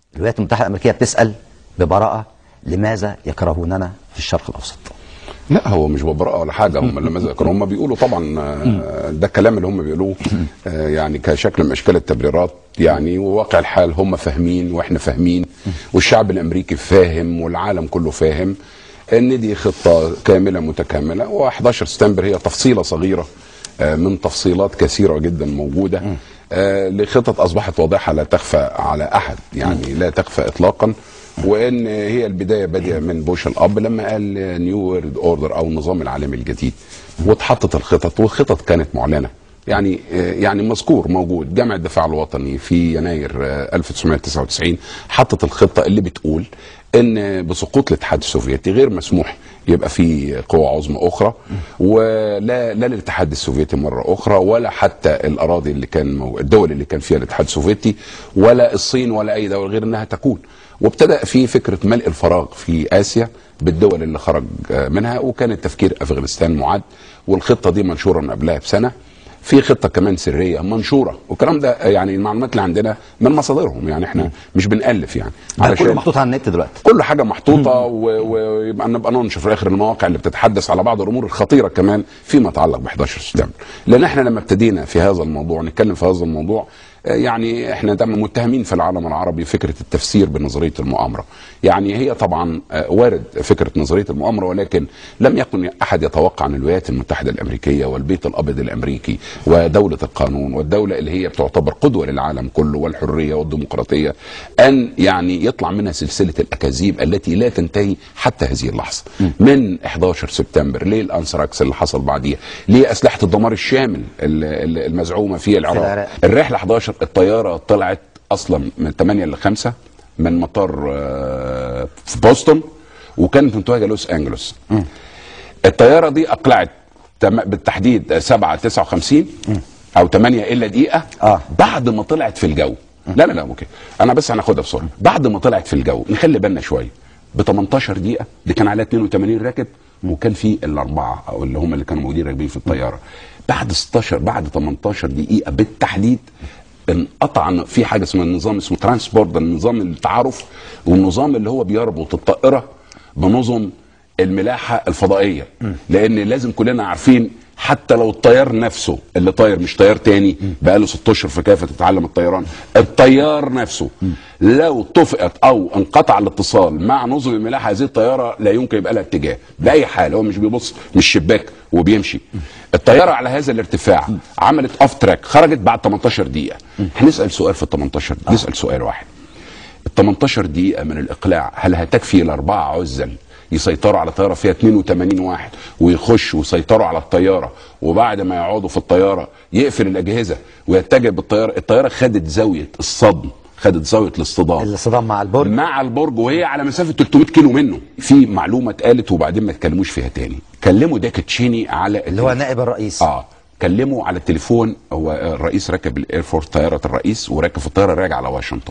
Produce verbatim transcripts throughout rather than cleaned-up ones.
الولايات المتحدة الأمريكية بتسأل ببراءة لماذا يكرهوننا في الشرق الأوسط؟ لا هو مش ببراءة ولا حاجة، هم لما ذكروا هم بيقولوا طبعا ده الكلام اللي هم بيقولوه يعني كشكل من أشكال التبريرات يعني، وواقع الحال هم فاهمين واحنا فاهمين والشعب الأمريكي فاهم والعالم كله فاهم ان دي خطة كاملة متكاملة، و11 سبتمبر هي تفصيلة صغيرة من تفصيلات كثيرة جدا موجودة لخطط أصبحت واضحة لا تخفى على أحد يعني، لا تخفى إطلاقا، وان هي البدايه بادئه من بوش الاب لما قال نيو وورلد اوردر او النظام العالمي الجديد، واتحطت الخطط والخطط كانت معلنه يعني يعني مذكور موجود. جامعه الدفاع الوطني في يناير ألف وتسعمائة وتسعة وتسعين حطت الخطه اللي بتقول ان بسقوط الاتحاد السوفيتي غير مسموح يبقى في قوى عظمى اخرى، ولا لا الاتحاد السوفيتي مره اخرى، ولا حتى الاراضي اللي كان مو... الدول اللي كان فيها الاتحاد السوفيتي، ولا الصين ولا اي دوله غير انها تكون. وابتدأ في فكرة ملء الفراغ في آسيا بالدول اللي خرج منها، وكان التفكير أفغانستان معد، والخطة دي منشورة من قبلها بسنة. في خطة كمان سرية منشورة، والكلام ده يعني المعلومات اللي عندنا من مصادرهم يعني، احنا مش بنألف يعني، كله محطوط على النت دلوقتي، كل حاجة محطوطة، ويبقى نبقى ننشر في الآخر المواقع اللي بتتحدث على بعض الأمور الخطيرة كمان فيما يتعلق ب أحد عشر سبتمبر. لأن احنا لما ابتدينا في هذا الموضوع نتكلم في هذا الموضوع يعني احنا دايما متهمين في العالم العربي فكره التفسير بنظريه المؤامره، يعني هي طبعا وارد فكره نظريه المؤامره، ولكن لم يكن احد يتوقع ان الولايات المتحده الامريكيه والبيت الابيض الامريكي ودوله القانون والدوله اللي هي بتعتبر قدوه للعالم كله والحريه والديمقراطيه ان يعني يطلع منها سلسله الاكاذيب التي لا تنتهي حتى هذه اللحظه، من أحد عشر سبتمبر للانثراكس اللي حصل بعديها، لاسلحه الدمار الشامل المزعومه في العراق. الرحله أحد عشر الطياره طلعت اصلا من ثمانية ل خمسة من مطار في بوسطن، وكانت متوجهه لوس انجلوس. الطياره دي اقلعت بالتحديد سبعة تسعة وخمسين او ثمانية الا دقيقه آه. بعد ما طلعت في الجو. لا لا لا اوكي انا بس هناخدها بسرعه. بعد ما طلعت في الجو نخلي بالنا شويه، ب ثمانية عشر دقيقه دي كان عليها اثنين وثمانين راكب، وكان في الاربعه او اللي هم اللي كانوا موجودين راكبين في الطياره. بعد ستاشر بعد ثمانية عشر دقيقه بالتحديد انقطع في حاجه اسمها النظام اسمه ترانسبورت، النظام التعارف، والنظام اللي هو بيربط الطائره بنظم الملاحه الفضائيه، لان لازم كلنا عارفين حتى لو الطيار نفسه اللي طاير مش طيار تاني بقاله ست اشهر في كافه تتعلم الطيران، الطيار نفسه لو اتفقت او انقطع الاتصال مع نظم الملاحه هذه الطياره لا يمكن يبقى لها اتجاه باي حال، هو مش بيبص من الشباك وبيمشي. الطياره على هذا الارتفاع عملت اوف تراك، خرجت بعد ثمانية عشر دقيقه. هنسال سؤال في ال ثمانية عشر دقيقة. نسال سؤال واحد، ال ثمانية عشر دقيقه من الاقلاع هل هتكفي الاربعه عزل يسيطروا على طياره فيها اثنين وثمانين واحد ويخشوا ويسيطروا على الطياره، وبعد ما يقعدوا في الطياره يقفل الاجهزه ويتجه بالطياره؟ الطياره خدت زاويه الصدم، خدت زاويه الاصطدام الاصطدام مع البرج مع البرج وهي على مسافه ثلاثمائة كيلو منه. في معلومه اتقالت وبعدين ما اتكلموش فيها تاني، كلموا ديك تشيني على اللي هو نائب الرئيس، اه كلموا على التليفون. هو الرئيس ركب الايرفورس طياره الرئيس وركب في الطياره راجع على واشنطن،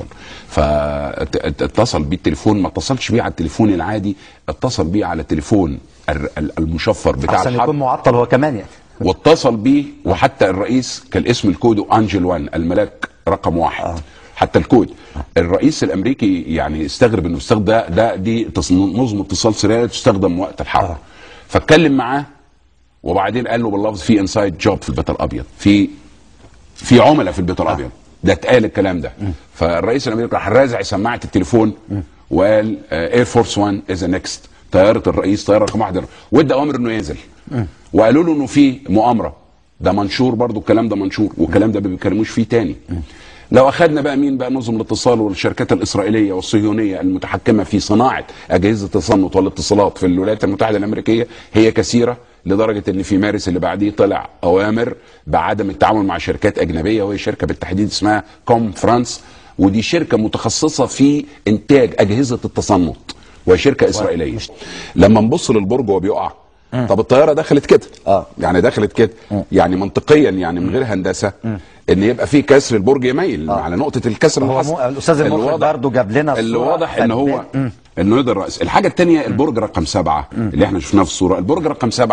فاتصل بيه التليفون، ما اتصلش بيه على التليفون العادي، اتصل بيه على التليفون المشفر بتاع الحرب عشان يكون معطل هو كمان يعني، واتصل بيه. وحتى الرئيس كان اسم الكود انجل واحد، الملاك رقم واحد آه. حتى الكود. الرئيس الامريكي يعني استغرب انه استخدم ده, ده دي نظم اتصال سريع تستخدم وقت الحرب آه. فاتكلم معاه، وبعدين قال له باللفظ في انسايد جوب في البيت الابيض، في في عملاء في البيت الابيض، ده اتقال الكلام ده. فالرئيس الامريكي راح رازع سماعه التليفون وقال اير فورس واحد از نيكست، طياره الرئيس طياره رقم واحد، وادى اوامر انه ينزل. وقالوا له انه في مؤامره، ده منشور برضو، الكلام ده منشور، والكلام ده ما بيتكلموش فيه تاني. لو اخذنا بقى مين بقى نظم الاتصال والشركات الاسرائيليه والصهيونيه المتحكمه في صناعه اجهزه التصنت والاتصالات في الولايات المتحده الامريكيه هي كثيره، لدرجه ان في مارس اللي بعديه طلع اوامر بعدم التعامل مع شركات اجنبيه، وهي شركه بالتحديد اسمها كوم فرانس، ودي شركه متخصصه في انتاج اجهزه التصنت، وهي شركه اسرائيليه. لما نبص للبرج وهو بيقع، طب الطياره دخلت كده اه يعني دخلت كده يعني منطقيا يعني من غير هندسه ان يبقى في كسر البرج يميل آه. على نقطه الكسر اللي حصل. الاستاذ المخرج برضه جاب لنا اللي واضح ان هو انه يقدر الرأس. الحاجه الثانيه البرج رقم سبعة اللي احنا شفناه في الصوره، البرج رقم سبعة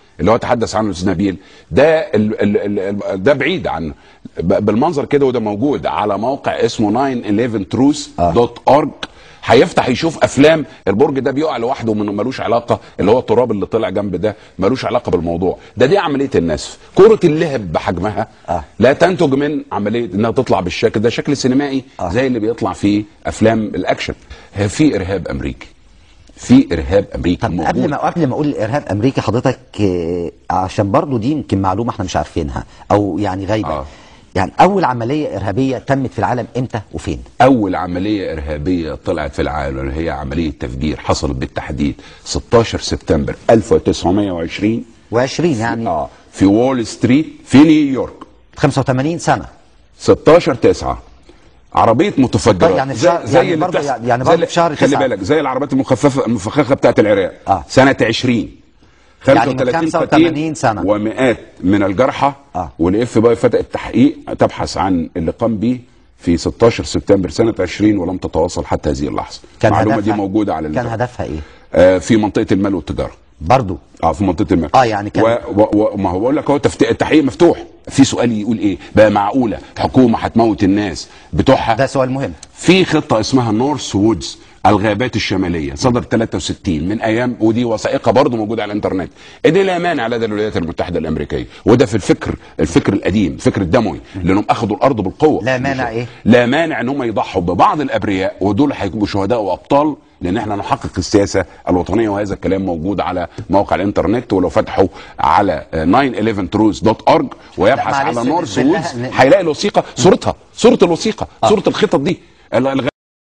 اللي هو تحدث عنه الاستاذ نبيل ده ال ال ال ده بعيد عنه بالمنظر كده، وده موجود على موقع اسمه ناين إليفن تروث دوت أورج. هيفتح يشوف افلام البرج ده بيقع لوحده، من ملوش علاقه، اللي هو التراب اللي طلع جنب ده ملوش علاقه بالموضوع ده. دي عمليه النسف. كره اللهب بحجمها آه. لا تنتج من عمليه انها تطلع بالشكل ده، شكل سينمائي آه. زي اللي بيطلع في افلام الاكشن. في ارهاب امريكي، في ارهاب امريكي. طب قبل ما قبل ما اقول الارهاب امريكي حضرتك، عشان برضو دي يمكن معلومه احنا مش عارفينها او يعني غايبه آه. يعني اول عمليه ارهابيه تمت في العالم امتى وفين؟ اول عمليه ارهابيه طلعت في العالم هي عمليه تفجير حصلت بالتحديد ستاشر سبتمبر ألف وتسعمائة وعشرين وعشرين يعني اه في وول ستريت في نيويورك، خمسة وثمانين سنه، ستاشر تسعة. عربيه متفجرات يعني في شهر، زي يعني اللي برضه يعني برضه في شهر خلي بالك زي العربيات المخففه المفخخه بتاعت العراق آه. سنه عشرين، خمسة وثلاثين سنه ومئات من الجرحى آه. والاف بي اي فتحت التحقيق تبحث عن اللي قام به في ستاشر سبتمبر سنه عشرين ولم تتواصل حتى هذه اللحظه. المعلومه دي موجوده على كان هدفها ايه؟ آه في منطقه المال والتجاره برضه اه في منطقه المال اه يعني كان وما هو بقول لك هو التحقيق مفتوح. في سؤال يقول ايه بقى، معقوله حكومه هتموت الناس بتوعها؟ ده سؤال مهم. في خطه اسمها نورث وودز، الغابات الشماليه، صدر ثلاثة وستين من ايام، ودي وثائقه برضه موجوده على الانترنت. دي لا مانع لدى الولايات المتحده الامريكيه، وده في الفكر الفكر القديم، الفكر الدموي، لانهم اخذوا الارض بالقوه. لا مانع ايه؟ لا مانع ان هم يضحوا ببعض الابرياء، ودول هيكونوا شهداء وابطال، لان احنا نحقق السياسه الوطنيه. وهذا الكلام موجود على موقع الانترنت، ولو فتحوا على ناين إليفن تروث دوت أورج ويبحث على نورث وودز هيلاقي الوثيقه، صورتها، صوره الوثيقه، آه. صوره الخطط دي.